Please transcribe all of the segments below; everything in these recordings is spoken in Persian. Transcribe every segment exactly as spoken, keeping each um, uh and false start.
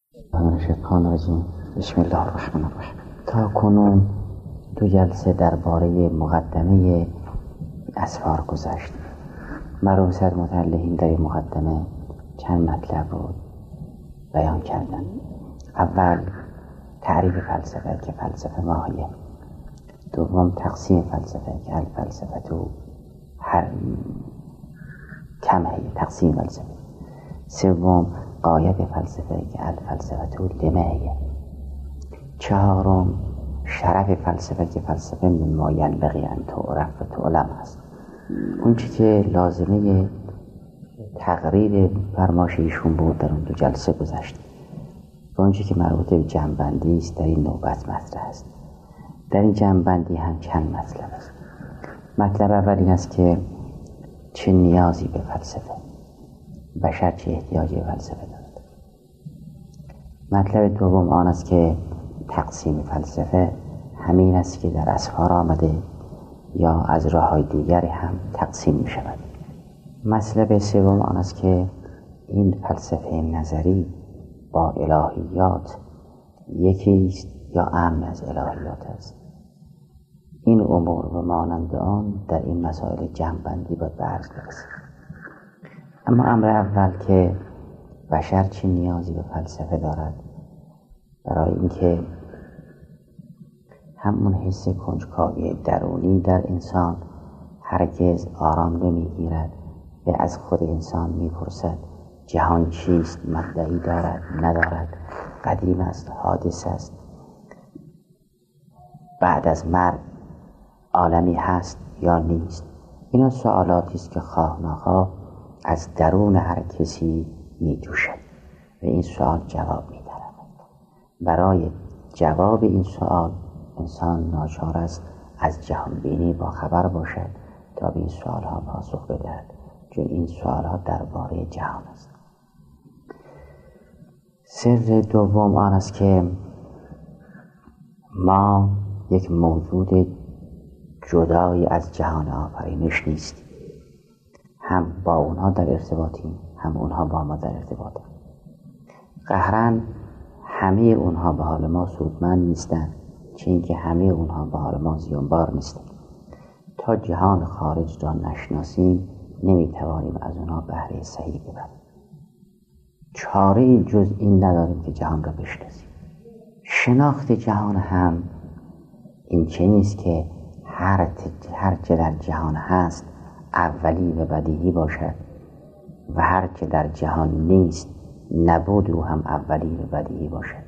الشیطان الرجیم. بسم الله الرحمن الرحیم. تا کنون دو جلسه درباره مقدمه اسفار گذشت. مروحه المتعلقین در این مقدمه چند مطلب رو بیان کردن. اول تعریف فلسفه که فلسفه ماهیه. دوم تقسیم فلسفه که الفلسفه تو هر کمه تقسیم فلسفه. سوم غایت فلسفه که الفلسفه تو لمهیه. چهارم شرف فلسفه که فلسفه مما ینبغی ان تعرف و تعلم است. اون چی که لازمه تقریر فرمایش ایشون بود در اون دو جلسه گذشت و اون چی که مربوط به جمع‌بندی است در این نوبت مطرح است. در این جمع‌بندی هم چند مطلب است. مطلب اول این است که چه نیازی به فلسفه، بشر چه احتیاجی به فلسفه دارد. مطلب دوم آن است که تقسیم فلسفه همین است که در اسفار آمده یا از راه‌های دیگری هم تقسیم می شود. مطلب سوم آن است که این فلسفه نظری با الهیات یکی است یا اعم از الهیات است. این امور و مانند آن در این مسائل جمع‌بندی باید به عرض برسد. اما امر اول که بشر چه نیازی به فلسفه دارد، برای اینکه همون حس کنجکاوی درونی در انسان هرگز آرام نمیگیرد و از خود انسان میپرسد جهان چیست، مبدئی دارد ندارد، قدیم است حادث است، بعد از مرگ عالمی هست یا نیست. اینا سوالاتی است که خواه نخواه از درون هر کسی می جوشد و این سوال جواب می طلبد. برای جواب این سوال انسان ناچار است از جهان بینی با خبر باشد تا به این سوال ها پاسخ بدهد، چون این سوال ها درباره جهان است. سر دوم آن است که ما یک موجود جدایی از جهان آفرینش نیستیم. هم با اونها در ارتباطیم، هم اونها با ما در ارتباطیم. قهرن همه اونها به حال ما سودمند نیستند، چه اینکه همه اونها به حال ما زیانبار نیستند. تا جهان خارج را نشناسیم نمیتوانیم از اونها بهره صحیح ببریم. چاره جز این نداریم که جهان را بشناسیم. شناخت جهان هم این چه نیست که هر هر چه در جهان هست اولی و بدیهی باشد و هر چه در جهان نیست نبود او هم اولی و بدیهی باشد.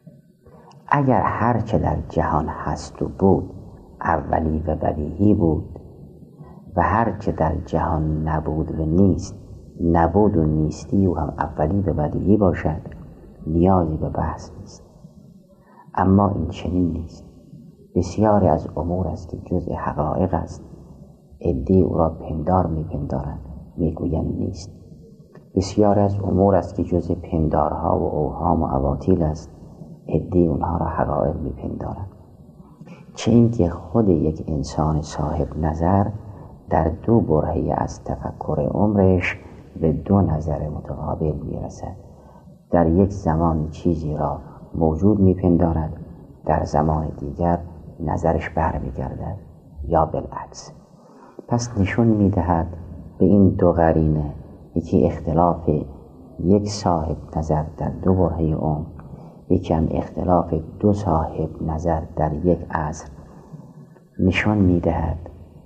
اگر هر چه در جهان هست و بود اولی و بدیهی بود و هر چه در جهان نبود و نیست نبود و نیستی او هم اولی و بدیهی باشد، نیازی به بحث نیست. اما این چنین نیست. بسیاری از امور است که جزء حقایق است، عده‌ای او را پندار می‌پندارند، میگویند نیست. بسیاری از امور است که جزء پندارها و اوهام و اباطیل است، عده‌ای اونها را حقایق می‌پندارند. چه اینکه خود یک انسان صاحب نظر در دو برهه از تفکر عمرش به دو نظر متقابل می‌رسد. در یک زمان چیزی را موجود می‌پندارد، در زمان دیگر نظرش برمیگردد یا بالعکس. پس نشون میدهد به این دو قرینه، یکی اختلاف یک صاحب نظر در دو برهه عمر، یکی هم اختلاف دو صاحب نظر در یک عصر، نشون میدهد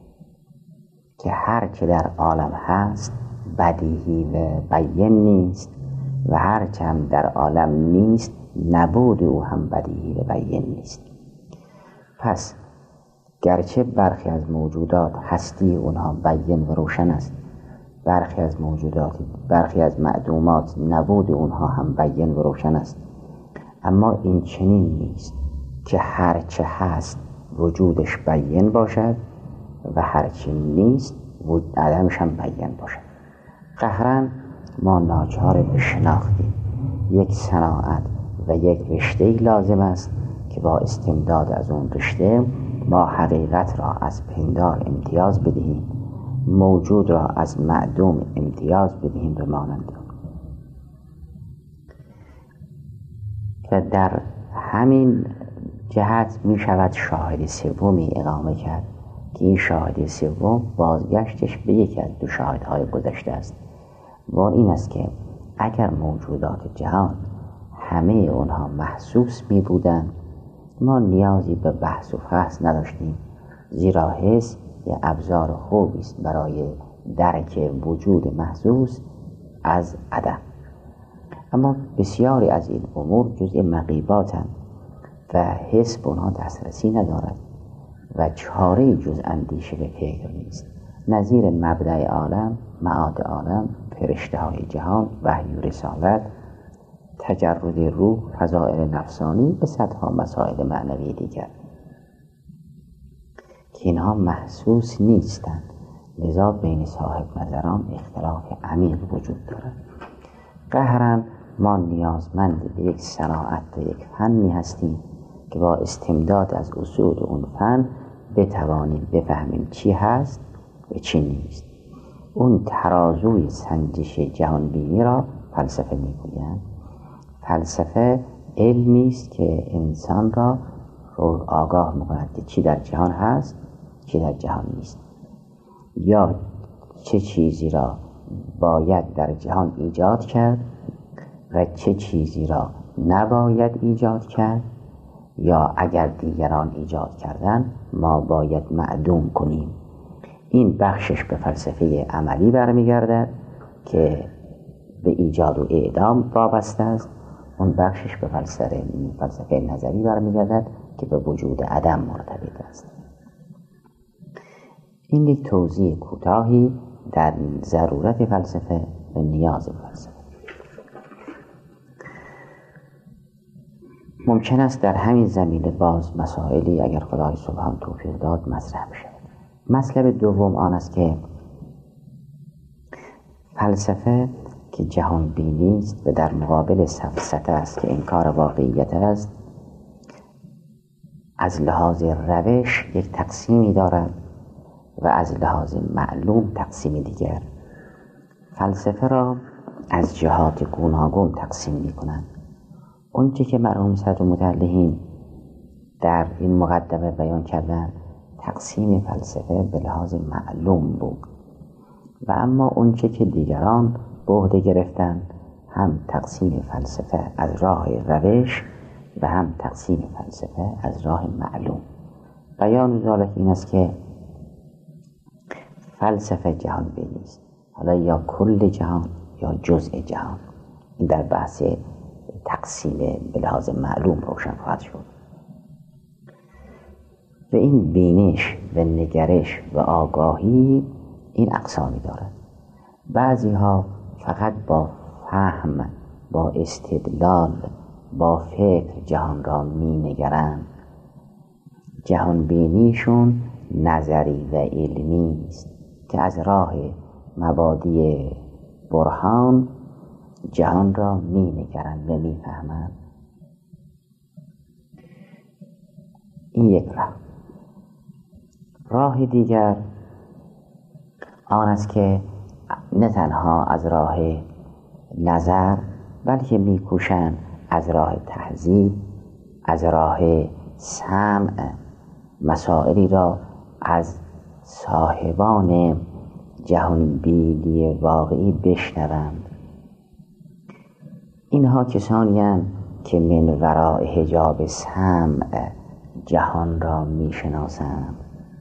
که هر چه در عالم هست بدیهی و بیان نیست و هر چه هم در عالم نیست نبود او هم بدیهی و بیان نیست. پس گرچه برخی از موجودات هستی اونها بیان و روشن است، برخی از موجودات برخی از معدومات نبود اونها هم بیان و روشن است، اما این چنین نیست که هر چه هست وجودش بیان باشد و هر چه نیست عدمش هم بیان باشد. قهرن ما ناچار به شناختیم یک صناعت و یک رشته لازم است که با استمداد از اون رشته ما حقیقت را از پندار امتیاز بدهیم، موجود را از معدوم امتیاز بدهیم به مانند. و در همین جهت می شود شاهد سومی اقامه کرد که این شاهد سوم بازگشتش به یکی از دو شاهدهای گذشته است و این است که اگر موجودات جهان همه اونها محسوس می بودند ما نیازی به بحث و فحص نداشتیم، زیرا حس یه ابزار خوبی است برای درک وجود محسوس از عدم. اما بسیاری از این امور جزء مغیباتند و حس به اونها دسترسی ندارد و چاره جز اندیشه به فکر نیست، نظیر مبدأ عالم، معاد عالم، فرشته های جهان، وحی و رسالت، تجرد روح، فضائل نفسانی و صدها مسائل معنوی دیگر که اینها محسوس نیستند. لذا بین صاحب نظران اختلاف عمیق وجود دارد. قهرا ما نیازمند به یک صناعت و یک فنی هستیم که با استمداد از اصول اون فن بتوانیم بفهمیم چی هست و چی نیست. اون ترازوی سنجش جهانبینی را فلسفه میگویند. فلسفه علمی است که انسان را رو آگاه میکند که چی در جهان هست، چی در جهان نیست، یا چه چیزی را باید در جهان ایجاد کرد و چه چیزی را نباید ایجاد کرد، یا اگر دیگران ایجاد کردن ما باید معدوم کنیم. این بخشش به فلسفه عملی برمیگردد که به ایجاد و اعدام وابسته است. اون بخشش به فلسفه فلسفه نظری برمیگردد که به وجود عدم مرتبط است. این یک توضیح کوتاهی در ضرورت فلسفه و نیاز فلسفه. ممکن است در همین زمینه باز مسائلی اگر خدای سبحان توفیق داد مطرح بشه. مطلب دوم آن است که فلسفه که جهان بینی است و در مقابل سفسطه است که انکار واقعیت است، از لحاظ روش یک تقسیمی دارد و از لحاظ معلوم تقسیمی دیگر. فلسفه را از جهات گوناگون تقسیم می کنند. اونچه که مرحوم صدرالمتعلحین در این مقدمه بیان کردن تقسیم فلسفه به لحاظ معلوم بود و اما اونچه که دیگران به عهده گرفتن هم تقسیم فلسفه از راه روش و هم تقسیم فلسفه از راه معلوم. بیان ذالک این است که فلسفه جهان بینی است، حالا یا کل جهان یا جزء جهان. این در بحث تقسیم به لحاظ معلوم روشن خواهد شد. و این بینش و نگرش و آگاهی این اقسامی دارد. بعضی ها فقط با فهم، با استدلال، با فکر جهان را می نگرند. جهان بینیشون نظری و علمی است که از راه مبادی برهان جهان را می نگرند و می فهمند. این یک راه. راه دیگر آن است که نه تنها از راه نظر بلکه می کوشند از راه تهذیب، از راه سمع مسائلی را از صاحبان جهان بینی واقعی بشنوند. اینها کسانی هستند که من وراء حجاب سمع جهان را می شناسند.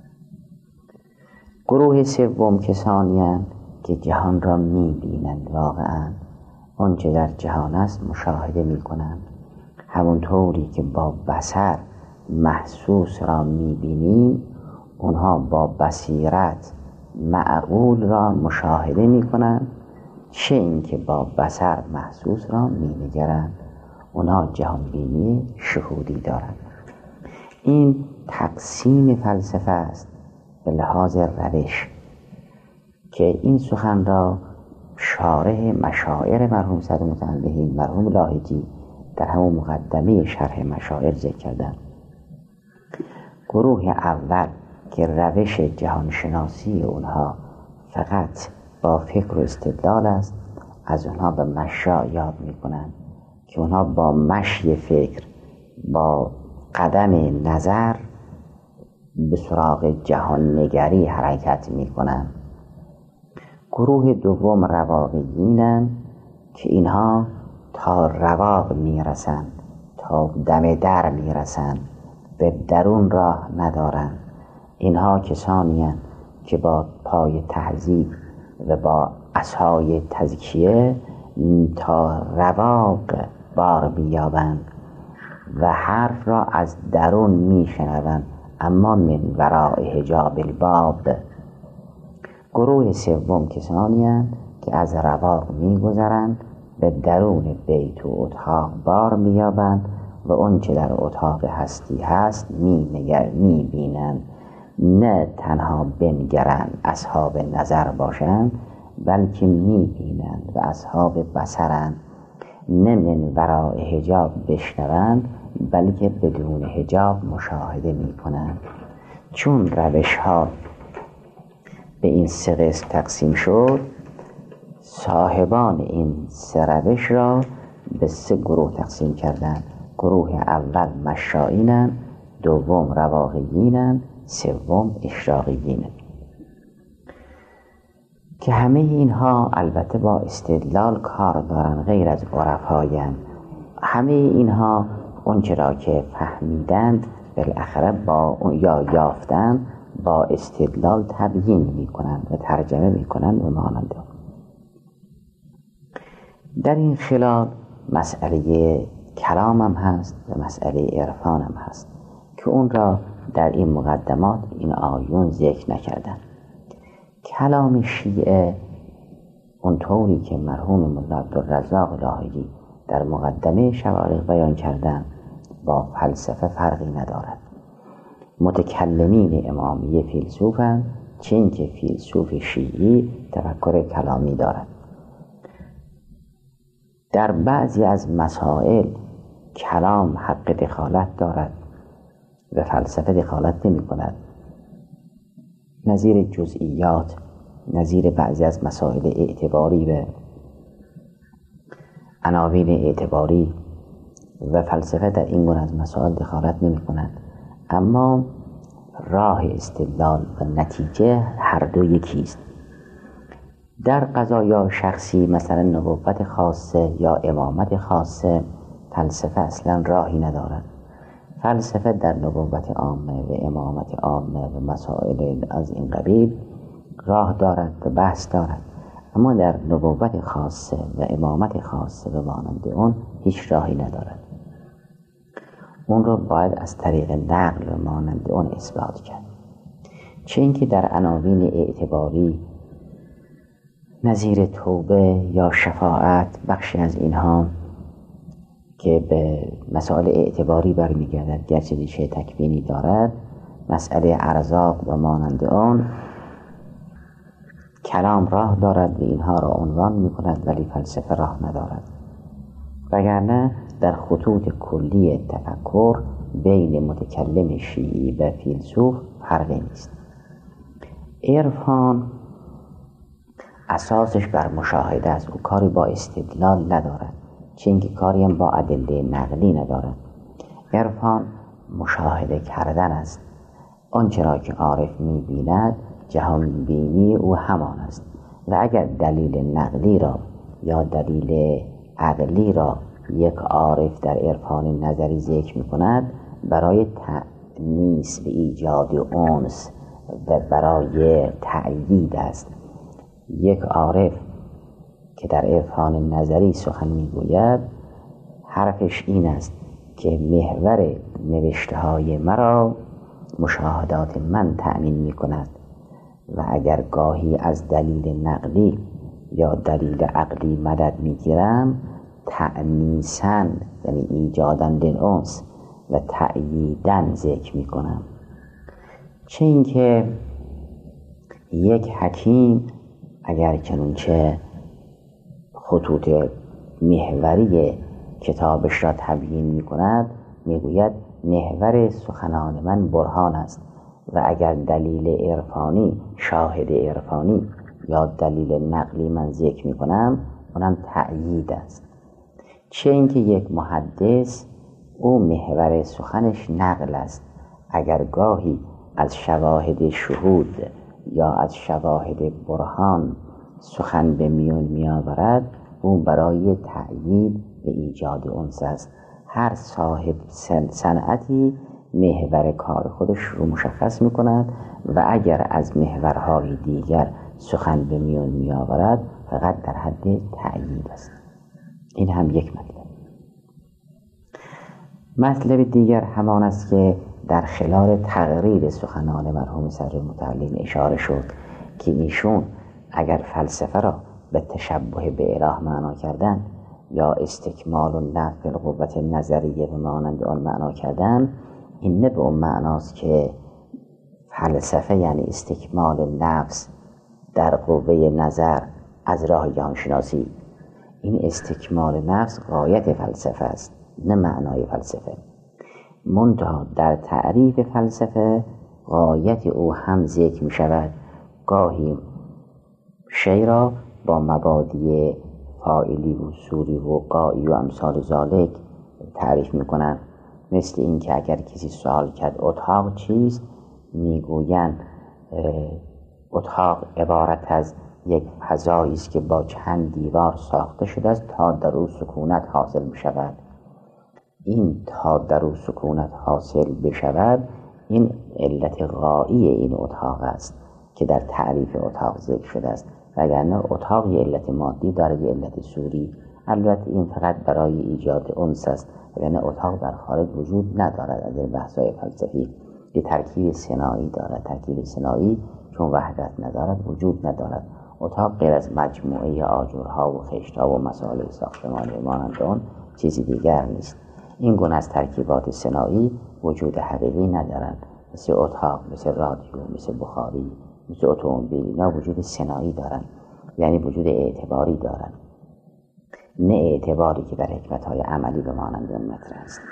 گروه سوم کسانی هستند که جهان را می بینند، واقعا آنچه در جهان است مشاهده می کنند. همونطوری که با بصر محسوس را می بینیم، اونها با بصیرت معقول را مشاهده می کنند. چه این که با بصر محسوس را می نگرند، اونها جهان بینی شهودی دارند. این تقسیم فلسفه است به لحاظ روش که این سخن را شارح مشاعر مرحوم صدرالمتعلحین مرحوم لاهیجی در همون مقدمه شرح مشاعر ذکر کردند. گروه اول که روش جهانشناسی اونها فقط با فکر و استدلال است، از اونها به مشاع یاد میکنند که اونها با مشی فکر، با قدم نظر به سراغ جهان نگری حرکت می کنند. گروه دوم رواقیینن که اینها تا رواق می رسند، تا دم در می رسند، به درون راه ندارند. اینها کسانی هستند که با پای تهذیب و با عصای تزکیه تا رواق بار بیابند و حرف را از درون می شنوند، اما من وراء حجاب الباب. گروه سوم کسانی هستند که از رواق می گذرند، به درون بیت و اتاق بار می یابند و اون چه در اتاق هستی هست می نگر می بینند. نه تنها بنگرند اصحاب نظر باشند، بلکه می بینند و اصحاب بصرند. نه من وراء حجاب بشنوند، بلکه بدون حجاب مشاهده می کنند. چون روش ها به این سه قسم تقسیم شد، صاحبان این سه روش را به سه گروه تقسیم کردند. گروه اول مشائینند، دوم رواقیینند، سوم اشراقیینند، که همه اینها البته با استدلال کار دارن، غیر از عرفایند. همه اینها اونچه را که فهمیدند بالاخره با یا یافتند با استدلال تبیین می کنند و ترجمه می کنند و مانند. در این خلال مسئله کلام هم هست و مسئله عرفان هم هست که اون را در این مقدمات این آیون ذکر نکردن. کلام شیعه اونطوری که مرحوم مولا عبدالرزاق لاهیجی در مقدمه شوارق بیان کردن با فلسفه فرقی ندارد. متکلمین امامیه فیلسوفند، چه اینکه فیلسوف شیعی تفکر کلامی دارد. در بعضی از مسائل کلام حق دخالت دارد و فلسفه دخالت نمی کند، نظیر جزئیات، نظیر بعضی از مسائل اعتباری و عناوین اعتباری، و فلسفه در این گونه از مسائل دخالت نمی کند. اما راه استدلال و نتیجه هر دو یکیست. در قضایا شخصی مثلا نبوت خاصه یا امامت خاصه، فلسفه اصلا راهی ندارد. فلسفه در نبوت عامه و امامت عامه و مسائل از این قبیل راه دارد و بحث دارد، اما در نبوت خاصه و امامت خاصه و مانند اون هیچ راهی ندارد. اون رو باید از طریق نقل و مانند اون اثبات کرد. چه اینکه در عناوین اعتباری نظیر توبه یا شفاعت، بخشی از اینها که به مسائل اعتباری برمیگردد گرچه ریشه تکوینی دارد، مسئله ارزاق و مانند آن، کلام راه دارد و اینها را عنوان میکند، ولی فلسفه راه ندارد. وگرنه در خطوط کلی تفکر بین متکلم شیعی و فیلسوف فرقی نیست. عرفان اساسش بر مشاهده است و کاری با استدلال ندارد، چه اینکه کاری هم با ادله نقلی ندارد. عرفان مشاهده کردن است. آنچه را که عارف می‌بیند جهان بینی او همان است، و اگر دلیل نقلی را یا دلیل عقلی را یک عارف در عرفان نظری ذکر می‌کند، برای تأنیس و ایجاد انس و برای تأیید است. یک عارف که در عرفان نظری سخن میگوید، حرفش این است که محور نوشته های مرا مشاهدات من تأمین می کند، و اگر گاهی از دلیل نقلی یا دلیل عقلی مدد می گیرم، تأنیساً یعنی ایجاداً للانس و تأییداً ذکر می کنم. چه اینکه یک حکیم اگر چنانچه خطوط محوری کتابش را تبیین می کند، می گوید محور سخنان من برهان است، و اگر دلیل عرفانی، شاهد عرفانی یا دلیل نقلی من ذکر می کنم، اونم تأیید است. چه اینکه یک محدث او محور سخنش نقل است. اگر گاهی از شواهد شهود یا از شواهد برهان سخن به میون می آورد، او برای تأیید و ایجاد انس است. هر صاحب صنعتی محور کار خودش رو مشخص می کند و اگر از محورهای دیگر سخن به میون می آورد فقط در حد تأیید است. این هم یک مطلب. مطلب دیگر همان است که در خلال تقریر سخنان مرحوم صدر متعلین اشاره شد که ایشون اگر فلسفه را به تشبه به اله معنا کردن یا استکمال و نفی القوت نظریه به مانند آن معنا کردن، این نه به اون معناست که فلسفه یعنی استکمال نفس در قوه نظر از راه جهانشناسی. این استکمال نفس غایت فلسفه است، نه معنای فلسفه. منتها در تعریف فلسفه غایت او هم ذکر می شود. گاهی شی را با مبادی فاعلی و صوری و قایی و امثال ذالک تعریف می کنند. مثل این که اگر کسی سوال کرد اتاق چیست، می گویند اتاق عبارت از یک فضایی است که با چند دیوار ساخته شده است تا در او سکونت حاصل می شود. این تا در او سکونت حاصل بشود این علت غایی این اتاق است که در تعریف اتاق ذکر شده است. وگرنه اتاق یه علت مادی دارد، یه علت صوری. البته این فقط برای ایجاد انس است، وگرنه اتاق در خارج وجود ندارد. از این بحث‌های فلسفی یه ترکیب صناعی دارد. ترکیب صناعی چون وحدت ندارد وجود ندارد. اتاق غیر از مجموعه آجرها و خشت‌ها و مسائل ساختمانی مانند آن چیزی دیگر نیست. این گونه از ترکیبات صناعی وجود حقیقی ندارند. مثل اتاق، مثل رادیو، مثل بخاری، مثل اتومبیل، اینا وجود صناعی دارند، یعنی وجود اعتباری دارند، نه اعتباری که در حکمت‌های عملی به مانند آن مطرح است.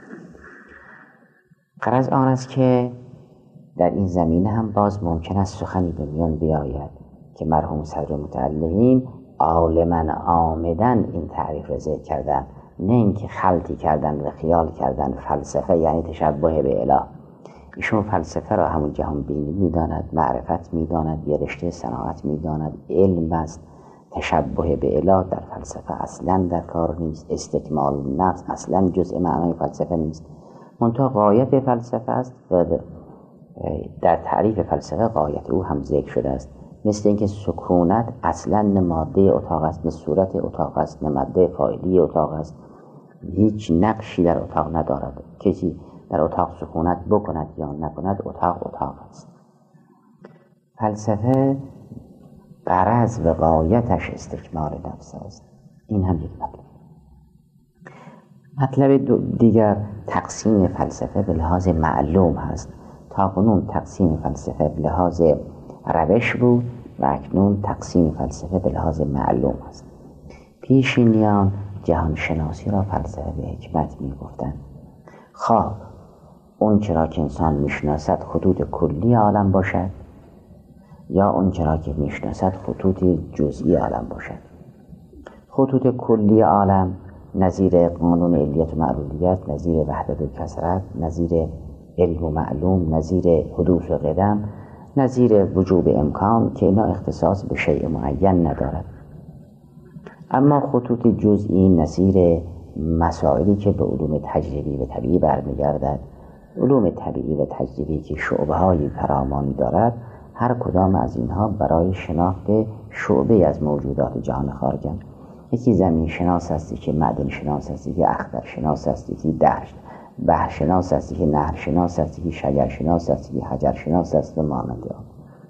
غرض آن است که در این زمینه هم باز ممکن است سخنی به میان بیاید که مرحوم صدر متعلین عالماً عامداً این تعریف را ذکر کردن، نه اینکه خلطی کردن و خیال کردن فلسفه یعنی تشبه به اله. ایشون فلسفه را همون جهان بینی می‌داند، معرفت می‌داند، یه رشته صناعت می‌داند، علم است. تشبه به اله در فلسفه اصلاً در کار نیست. استکمال نفس اصلاً جزء معنای فلسفه نیست. منتها غایت فلسفه است و در تعریف فلسفه غایت او هم ذکر شده است. مثل اینکه سکونت اصلاً نه ماده اتاق است، نه صورت اتاق است، نه ماده فاعلی اتاق است. هیچ نقشی در اتاق ندارد. کسی در اتاق سکونت بکند یا نکند، اتاق اتاق است. فلسفه غرض و غایتش استکمال نفس است. این هم یک مطلب. مطلب دیگر تقسیم فلسفه به لحاظ معلوم هست. تا کنون تقسیم فلسفه به لحاظ روش بود و اکنون تقسیم فلسفه به لحاظ معلوم است. پیشینیان جهان شناسی را فلسفه به حکمت می گفتند. خواه اون چرا که انسان میشناسد خطوط کلی عالم باشد یا اون چرا که میشناسد خطوط جزئی عالم باشد. خطوط کلی عالم نظیر قانون علیت و معلولیت، نظیر وحدت و کثرت، نظیر علم و معلوم، نظیر حدوث و قدم، نظیر وجوب امکان که اینا اختصاص به شیء معین ندارد. اما خطوط جزئی نظیر مسائلی که به علوم تجربی و طبیعی برمیگردد. علوم طبیعی و تجربی که شعبه‌های فراوانی دارد، هر کدام از اینها برای شناخت شعبه از موجودات جهان خارجند. یکی زمین شناس هستی که معدن شناس هستی که اختر شناس هستی که دشت، بحر شناس هستی که نهر شناس هستی که شجر شناس هستی که حجر شناس هستی مانند آن.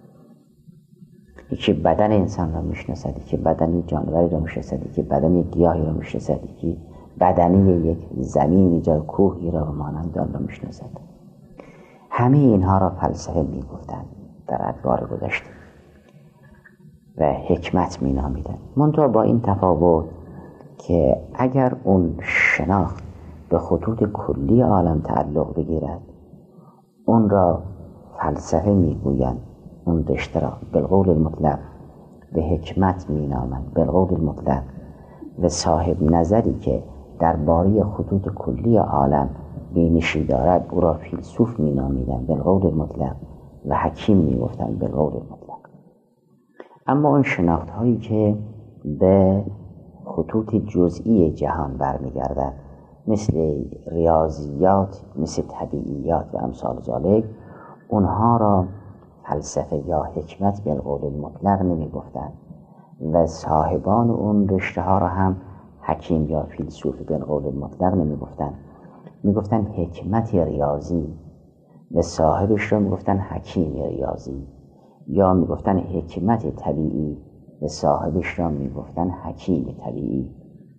یکی بدن انسان را میشناسد، یکی بدن جانوری را میشناسد، یکی بدن گیاهی را میشناسد، یکی بدنی یک زمینی جای کوهی را مانند آن را میشناسد. همه اینها را فلسفه میگفتند در ادوار گذشته و حکمت مینامیدند. منتها با این تفاوت که اگر اون شناخت به خطوط کلی عالم تعلق بگیرد، اون را فلسفه میگویند. اون رشته را بالقول المطلق به حکمت مینامند، بالقول المطلق. و صاحب نظری که درباره خطوط کلی عالم بینشی دارد او را فیلسوف می نامیدن بالقول المطلق و حکیم می گفتن بالقول المطلق. اما اون شناخت هایی که به خطوط جزئی جهان برمیگردد مثل ریاضیات، مثل طبیعیات و امثال ذالک، اونها را فلسفه یا حکمت بالقول المطلق نمی گفتن و صاحبان اون رشته ها را هم حکیم یا فیلسوف بالقول المطلق نمی گفتن، می گفتن حکمت ریاضی و صاحبش را می گفتن حکیم ریاضی، یا می گفتن حکمت طبیعی و صاحبش را می گفتن حکیم طبیعی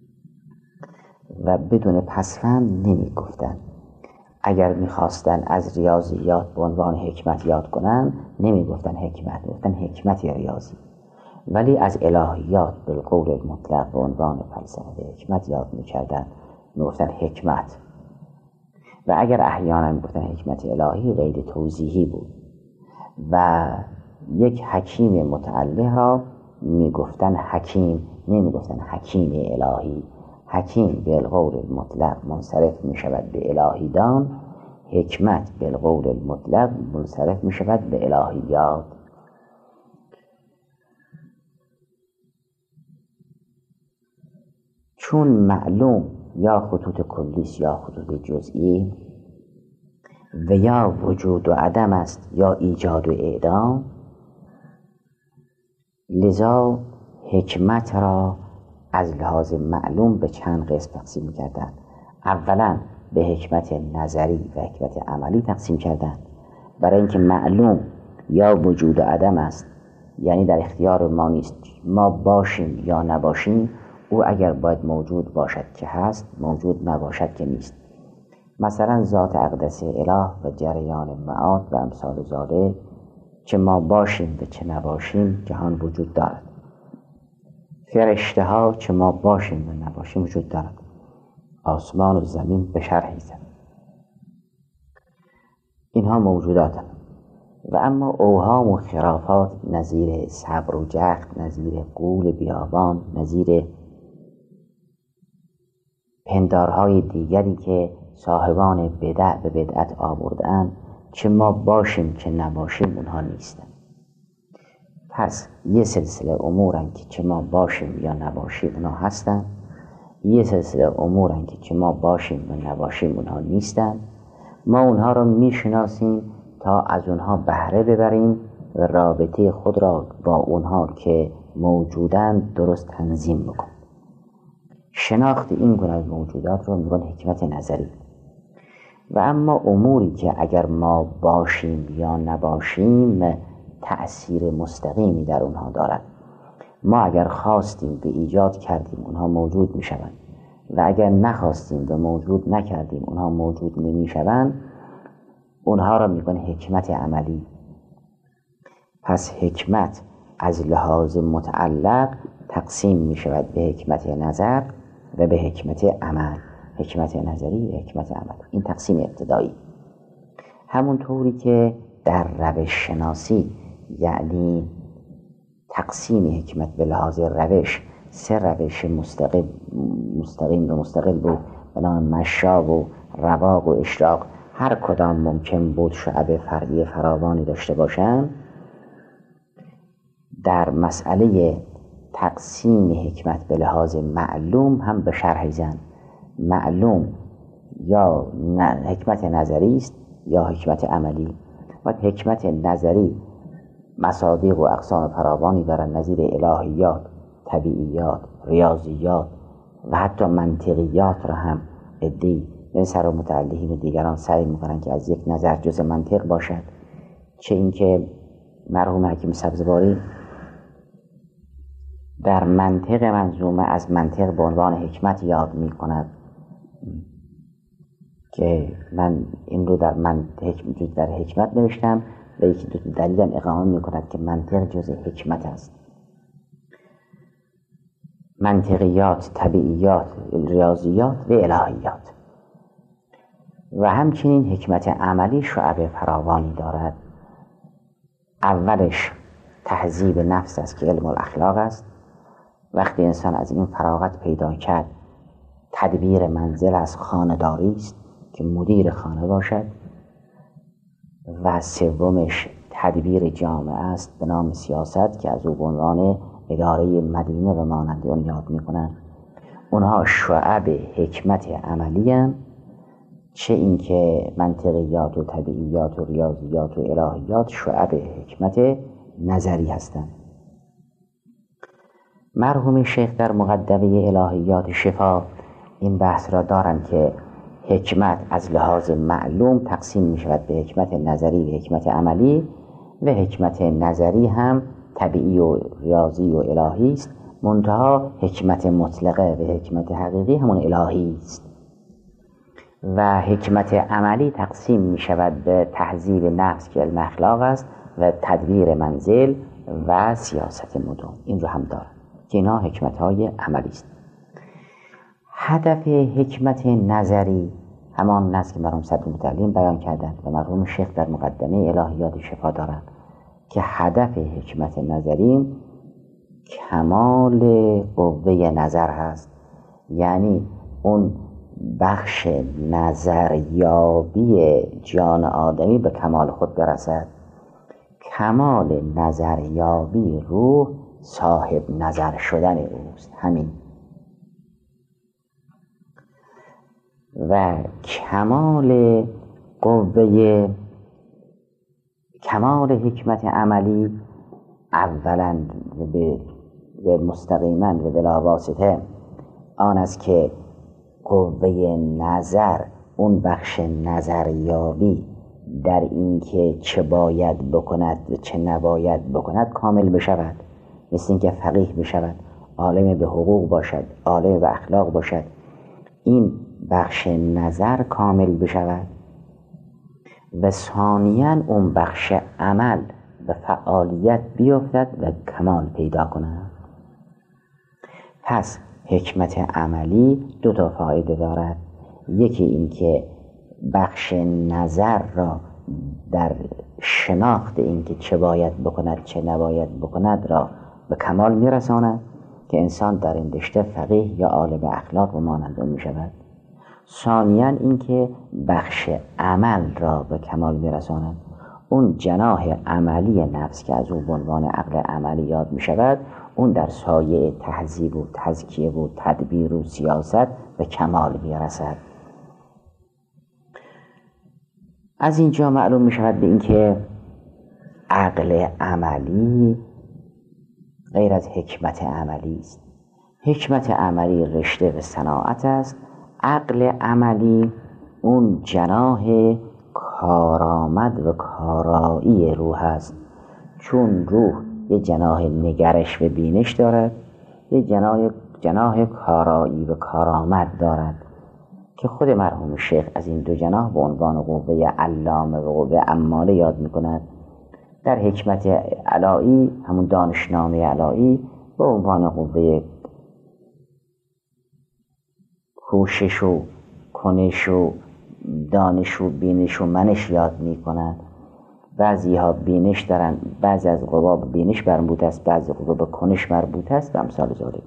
و بدون پسوند نمی گفتن. اگر می خواستن از ریاضیات به عنوان حکمت یاد کنن نمی گفتن حکمت، می گفتن حکمت ریاضی، ولی از الهیات بالقول المطلق به عنوان فلسفه حکمت یاد می کردن، می گفتن حکمت. و اگر احیانا می گفتن حکمت الهی غیر توضیحی بود و یک حکیم متعله را می گفتن حکیم، نمی گفتن حکیم الهی. حکیم بالقول المطلق منصرف می شود به الهی دان، حکمت بالقول المطلق منصرف می شود به الهیات. چون معلوم یا خطوط کلیس یا خطوط جزئی و یا وجود و عدم است یا ایجاد و اعدام، لذا حکمت را از لحاظ معلوم به چند قسم تقسیم کردند. اولا به حکمت نظری و حکمت عملی تقسیم کردند. برای اینکه معلوم یا وجود و عدم است، یعنی در اختیار ما نیست، ما باشیم یا نباشیم، او اگر باید موجود باشد که هست، موجود نباشد که نیست. مثلا ذات اقدس اله و جریان معاد و امثال ذالک، چه ما باشیم و چه نباشیم جهان وجود دارد. فرشته ها چه ما باشیم و نباشیم وجود دارد. آسمان و زمین به شرحی زد، اینها موجودات. و اما اوهام و خرافات نظیر صبر و جخت، نظیر غول بیابان، نظیر پندارهای دیگری که صاحبان بدع به بدعت آوردن، چه ما باشیم چه نباشیم اونها نیستن. پس یه سلسله امورن که چه ما باشیم یا نباشیم اونها هستن، یه سلسله امورن که چه ما باشیم و نباشیم اونها نیستن. ما اونها رو میشناسیم تا از اونها بهره ببریم و رابطه خود را با اونها که موجودن درست تنظیم بکنیم. شناخت این گونه از موجودات رو میگن حکمت نظری. و اما اموری که اگر ما باشیم یا نباشیم تأثیر مستقیمی در اونها دارد، ما اگر خواستیم به ایجاد کردیم اونها موجود میشوند و اگر نخواستیم و موجود نکردیم اونها موجود نمیشوند، اونها را میگن حکمت عملی. پس حکمت از لحاظ متعلق تقسیم میشود به حکمت نظر و به حکمت عمل، حکمت نظری و حکمت عمل. این تقسیم ابتدایی. همون طوری که در روش شناسی، یعنی تقسیم حکمت به لحاظ روش، سه روش مستقل مستقیم و مستقل بود به نام مشاب و رواق و اشراق، هر کدام ممکن بود شعب فرعی فراوانی داشته باشند. در مسئله تقسیم حکمت به لحاظ معلوم هم به شرح زن. معلوم یا حکمت نظری است یا حکمت عملی. و حکمت نظری مصادیق و اقسام فراوانی دارند، نظیر الهیات، طبیعیات، ریاضیات و حتی منطقیات را هم عده‌ای من سر و متعلقین و دیگران سعی میکنن که از یک نظر جز منطق باشد. چه اینکه مرحوم حکیم سبزواری در منطق منظومه از منطق به عنوان حکمت یاد میکند که من این رو در منطق در حکمت نوشتم و یکی دو دلیلم اقامه میکند که منطق جز حکمت است. منطقیات، طبیعیات، ریاضیات و الهیات. و همچنین حکمت عملی شعب فراوانی دارد. اولش تهذیب نفس است که علم الاخلاق است. وقتی انسان از این فراغت پیدا کرد تدبیر منزل از خانه‌داری است که مدیر خانه باشد و سومش تدبیر جامعه است به نام سیاست که از او به عنوان اداره مدینه و مانند اون یاد میکنن. اونها شعب حکمت عملی هم، چه اینکه منطقیات و طبیعیات و ریاضیات و الهیات شعب حکمت نظری هستند. مرحوم شیخ در مقدمه الهیات شفا این بحث را دارند که حکمت از لحاظ معلوم تقسیم می شود به حکمت نظری و حکمت عملی، و حکمت نظری هم طبیعی و ریاضی و الهی است، منتها حکمت مطلقه و حکمت حقیقی همون الهی است. و حکمت عملی تقسیم می شود به تهذیب نفس که علم اخلاق است و تدبیر منزل و سیاست مدام. این رو هم دارد که اینا حکمت های عملی است. هدف حکمت نظری همان است که مرحوم صدر متعلم بیان کردند و مرحوم شیخ در مقدمه الهیات شفا دارند که هدف حکمت نظری کمال قوه نظر هست، یعنی اون بخش نظریابی جان آدمی به کمال خود برسد. کمال نظریابی روح صاحب نظر شدن اوست، همین. و کمال قوه کمال حکمت عملی اولا و مستقیما و بلا واسطه آن است که قوه نظر، اون بخش نظریابی در این که چه باید بکند و چه نباید بکند کامل بشود. مثل این که فقیه بشود، عالم به حقوق باشد، عالم به اخلاق باشد، این بخش نظر کامل بشود. و ثانیاً اون بخش عمل به فعالیت بیفتد و کمال پیدا کند. پس حکمت عملی دو تا فایده دارد. یکی این که بخش نظر را در شناخت این که چه باید بکند چه نباید بکند را به کمال میرساند که انسان در این رشته فقیه یا عالم اخلاق و مانند می شود. ثانیاً این که بخش عمل را به کمال میرساند. اون جناح عملی نفس که از اون به عنوان عقل عملی یاد می شود، اون در سایه تهذیب و تزکیه و تدبیر و سیاست به کمال میرسد. از اینجا معلوم می شود به این که عقل عملی غیر از حکمت عملی است. حکمت عملی رشته و صناعت است. عقل عملی اون جناح کارآمد و کارایی روح است، چون روح یه جناح نگرش و بینش دارد، یه جناح, جناح کارایی و کارآمد دارد که خود مرحوم شیخ از این دو جناح به عنوان قوه علامه و قوه عماله یاد می‌کند. در حکمت علایی، همون دانشنامه علایی، به عنوان قوه کوشش و کنش و دانش و بینش و منش یاد می‌کند. بعضی ها بینش دارن، بعضی از قوا به بینش مربوط است، بعضی قوا به کنش مربوط است و امثال ذالک.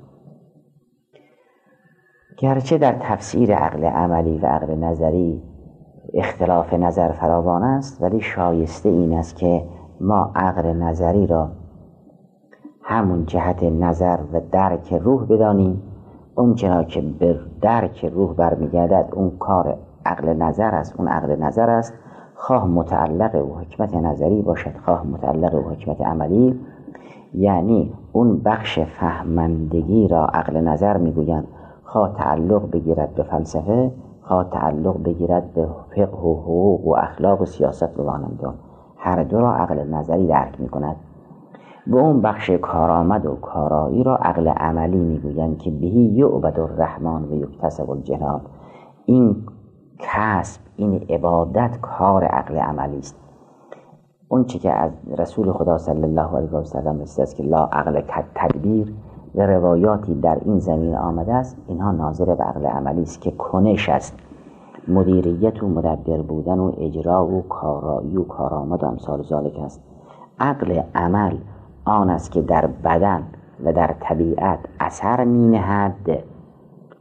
گرچه در تفسیر عقل عملی و عقل نظری اختلاف نظر فراوان است، ولی شایسته این است که ما عقل نظری را همون جهت نظر و درک روح بدانیم. اون چنان که به درک روح برمیگردد اون کار عقل نظر است، اون عقل نظر است، خواه متعلق و حکمت نظری باشد خواه متعلق و حکمت عملی. یعنی اون بخش فهمندگی را عقل نظر میگویند، خواه تعلق بگیرد به فلسفه، خواه تعلق بگیرد به فقه و حقوق و اخلاق و سیاست و مانندان، هر دو را عقل نظری درک میکند. و اون بخش کارآمد و کارایی را عقل عملی میگویند که بهی یعبد الرحمن و یکتسب الجنان. این کسب، این عبادت کار عقل عملی است. اون چی که از رسول خدا صلی الله علیه و سلم است که لا عقل کد تدبیر و روایاتی در این زمین آمده است، اینها ناظر به عقل عملی است که کنش است، مدیریت و مدبر بودن و اجرا و کارایی و کارآمد و امثال ذالک است. عقل عمل آن است که در بدن و در طبیعت اثر می نهد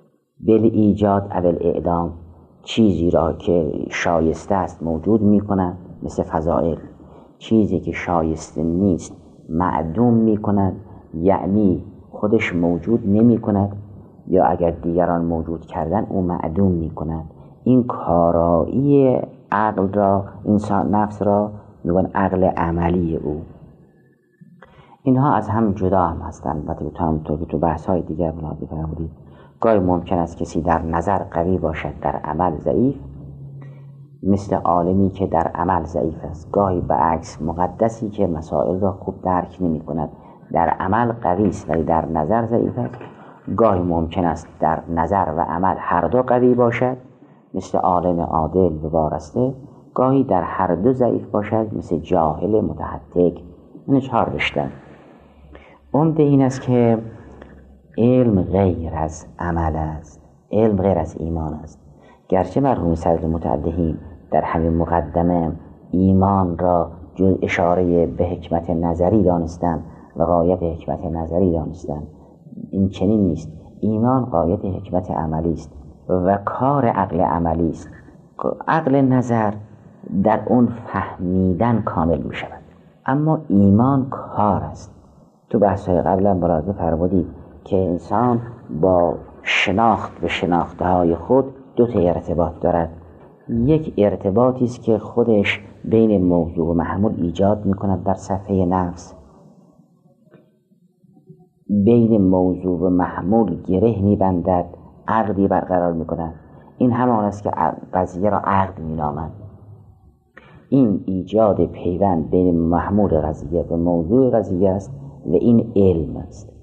بل ایجاد اول اعدام، چیزی را که شایسته است موجود می کند مثل فضائل، چیزی که شایسته نیست معدوم می کند، یعنی خودش موجود نمی کند یا اگر دیگران موجود کردن او معدوم می کند. این کارایی عقل را، انسان نفس را میگن عقل عملی او. اینها از هم جدا هم هستند. البته تو هم تو تو بحث های دیگر بلاد بفرمودید گاهی ممکن است کسی در نظر قوی باشد در عمل ضعیف، مثل عالمی که در عمل ضعیف است. گاهی به عکس مقدسی که مسائل را خوب درک نمی کند در عمل قوی است ولی در نظر ضعیف است. گاهی ممکن است در نظر و عمل هر دو قوی باشد مثل عالم عادل و وارسته، گاهی در هر دو ضعیف باشد مثل جاهل متحتک. این چهار رشته. عمده این است که علم غیر از عمل است، علم غیر از ایمان است. گرچه مرحوم صدر متعددین در همین مقدمه ایمان را جز اشاره به حکمت نظری دانستن و غایت حکمت نظری دانستن، این چنین نیست. ایمان غایت حکمت عملی است و کار عقل عملی است. عقل نظر در اون فهمیدن کامل می شود، اما ایمان کار است. تو بحث‌های قبلا ملاحظه فرمودید که انسان با شناخت به شناخته‌های خود دو تا ارتباط دارد. یک ارتباطی است که خودش بین موضوع و محمول ایجاد می‌کند در صفحه نفس، بین موضوع و محمول گره می‌بندد، عقدی برقرار می‌کند. این همان است که قضیه را عقد می‌نامند. این ایجاد پیوند بین محمول قضیه و موضوع قضیه است و این علم است.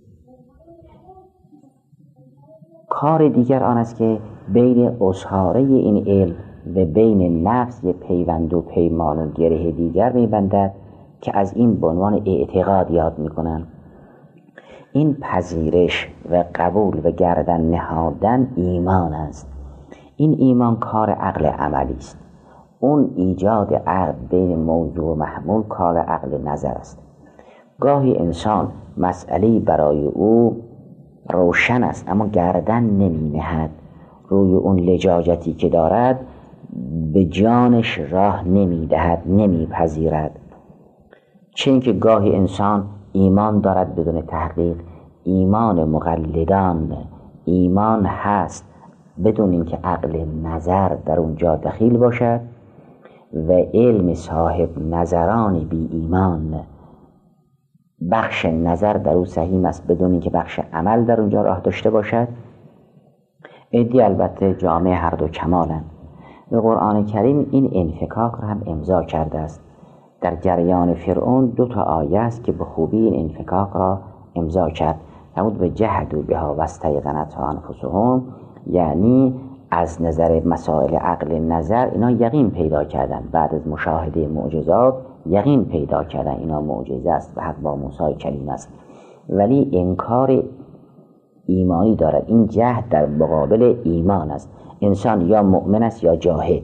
کار دیگر آن است که بین اسحاره این علم و بین نفس یک پیوند و پیمان و گره دیگر می‌بندد که از این به عنوان اعتقاد یاد می‌کنند. این پذیرش و قبول و گردن نهادن ایمان است. این ایمان کار عقل عملی است. اون ایجاد عقد بین موضوع و محمول کار عقل نظر است. گاهی انسان مسئله برای او روشن است اما گردن نمی نهد، روی اون لجاجتی که دارد به جانش راه نمی دهد، نمی پذیرد. چون که گاهی انسان ایمان دارد بدون تحقیق. ایمان مقلدان ایمان هست بدون اینکه عقل نظر در اونجا دخیل باشد و علم صاحب نظران بی ایمان بخش نظر در او سهیم است بدون اینکه بخش عمل در اونجا راه داشته باشد. عدی البته جامعه هر دو کمالند و قرآن کریم این انفکاک را هم امضا کرده است. در جریان فرعون دو تا آیه است که به خوبی این انفکاک را امضا کرد. فرمود و جهدوا بها واستیقنتها انفسهم، یعنی از نظر مسائل عقل نظر اینا یقین پیدا کردن، بعد از مشاهده معجزات یقین پیدا کردن اینا معجزه است و حق با موسی کلیم است، ولی انکار ایمانی دارد. این جهد در مقابل ایمان است. انسان یا مؤمن است یا جاهد.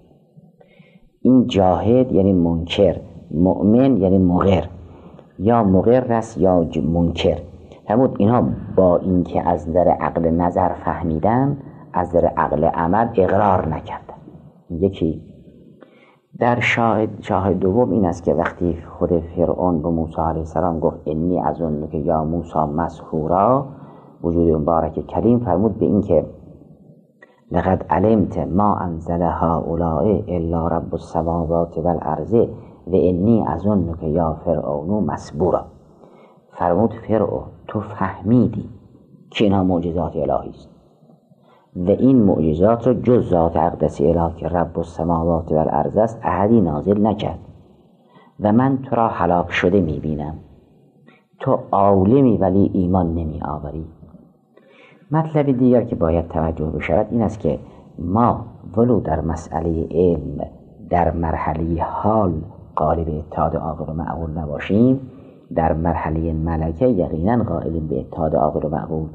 این جاهد یعنی منکر، مؤمن یعنی مقر، یا مقر است یا منکر. فرمود اینها با اینکه از نظر عقل نظر فهمیدن از نظر عقل عمل اقرار نکردن. یکی در شاهد شاهد دوم این است که وقتی خود فرعون به موسی علیه السلام گفت انی اظنک یا موسی مسحورا، وجود مبارک کلیم فرمود به این که لقد علمت ما انزل هؤلاء الا رب السماوات والارض و انی اظنک یا فرعون مسبورا. فرمود فرعون تو فهمیدی که اینها معجزات الهی است و این معجزات را جز ذات اقدس الهی که رب السماوات والارض است احدی نازل نکرد و من تو را هلاک شده میبینم. تو عالمی ولی ایمان نمی آوری. مطلب دیگر که باید توجه بشود این است که ما ولو در مسئله علم در مرحله حال قالب اتحاد عاقل و معقول نباشیم، در مرحله ملکه یقینا قائلیم به اتحاد عاقل و معقول.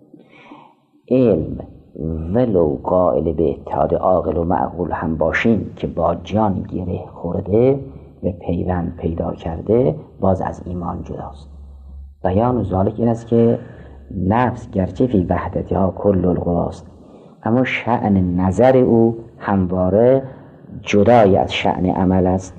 علم ولو قائل به اتحاد عاقل و معقول هم باشیم که با جان گره خورده و پیوند پیدا کرده، باز از ایمان جداست. بیان ذالک این است که نفس گرچه فی وحدتها کل القواست، اما شأن نظر او همواره جدای از شأن عمل است.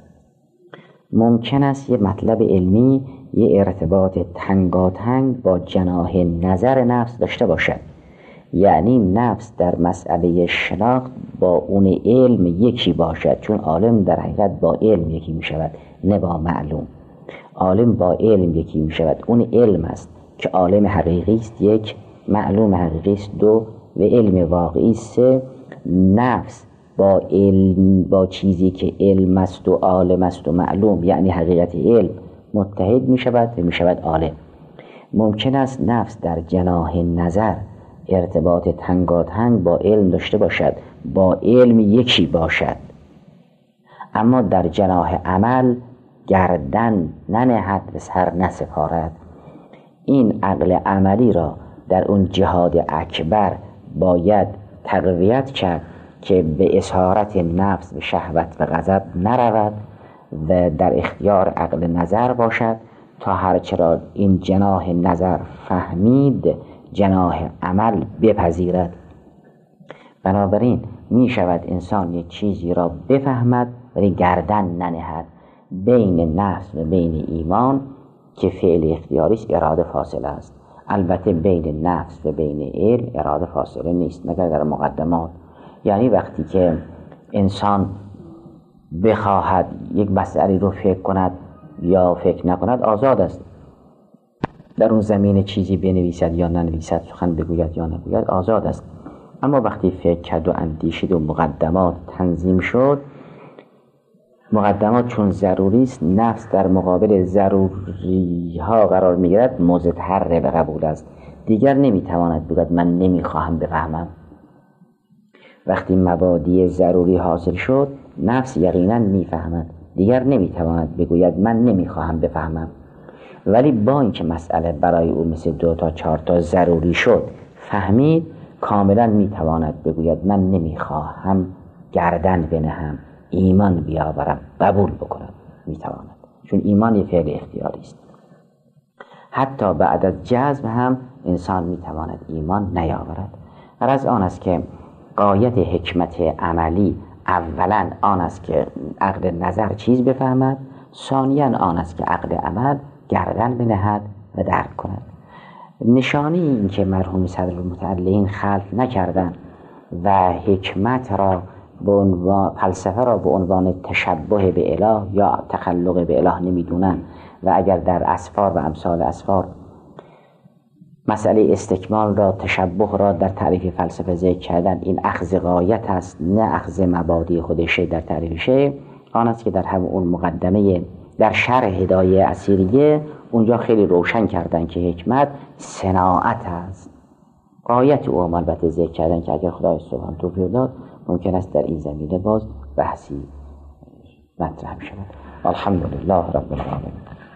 ممکن است یه مطلب علمی یه ارتباط تنگاتنگ با جناح نظر نفس داشته باشد، یعنی نفس در مسئله شناخت با اون علم یکی باشد، چون عالم در حقیقت با علم یکی می شود نه با معلوم. عالم با علم یکی می شود، اون علم است که عالم حقیقی است یک، معلوم حقیقی است دو، و علم واقعی سه. نفس با علم، با چیزی که علم است و عالم است و معلوم یعنی حقیقت علم متحد می شود و می شود عالم. ممکن است نفس در جناح نظر ارتباط تنگاتنگ با علم داشته باشد، با علم یکی باشد، اما در جناح عمل گردن ننهد و سر نسپارد. این عقل عملی را در اون جهاد اکبر باید تقویت کرد که به اسارت نفس و شهوت و غضب نرود و در اختیار عقل نظر باشد تا هرچرا این جناح نظر فهمید جناح عمل بپذیرد. بنابراین می شود انسان یک چیزی را بفهمد ولی گردن ننهد. بین نفس و بین ایمان که فعل اختیاری است اراده فاصله است. البته بین نفس و بین علم اراده فاصله نیست مگر در مقدمات. یعنی وقتی که انسان بخواهد یک مسئله رو فکر کند یا فکر نکند آزاد است، در اون زمین چیزی بنویسد یا ننویسد، سخن بگوید یا نگوید آزاد است. اما وقتی فکر کرد و اندیشید و مقدمات تنظیم شد، مقدمات چون ضروری است نفس در مقابل ضروری ها قرار میگیرد، مضطر به قبول است، دیگر نمیتواند بگوید من نمیخواهم بفهمم. وقتی مبادی ضروری حاصل شد نفس یقینا میفهمد، دیگر نمیتواند بگوید من نمیخواهم بفهمم. ولی با اینکه مسئله برای او مثل دو تا چهار تا ضروری شد فهمید، کاملا میتواند بگوید من نمیخواهم گردن بنهم، ایمان بیاورم، قبول بکنم. میتواند، چون ایمان یه فعل اختیاری است. حتی بعد از جزم هم انسان میتواند ایمان نیاورد. غرض آن است که غایت حکمت عملی اولا آن است که عقل نظر چیز بفهمد، ثانیا آن است که عقل عمل گردن بنهد و درک کند. نشانی این که مرحوم صدرالمتعلین خلق نکردند و حکمت را به عنوان فلسفه را به عنوان تشبه به اله یا تخلق به اله نمیدونن و اگر در اسفار و امثال اسفار مسئله استکمال را، تشبه را در تعریف فلسفه ذکر کردن، این اخذ غایت است نه اخذ مبادی خودشه در تعریف شیء. آن است که در همون مقدمه در شرح هدایه اسیریه اونجا خیلی روشن کردن که حکمت صناعت است. غایت او البته ذکر کردن که اگر خدای سبحانه توفیق داد ممکن است در این زمینه باز بحثی مطرح شود. الحمدلله رب العالمین.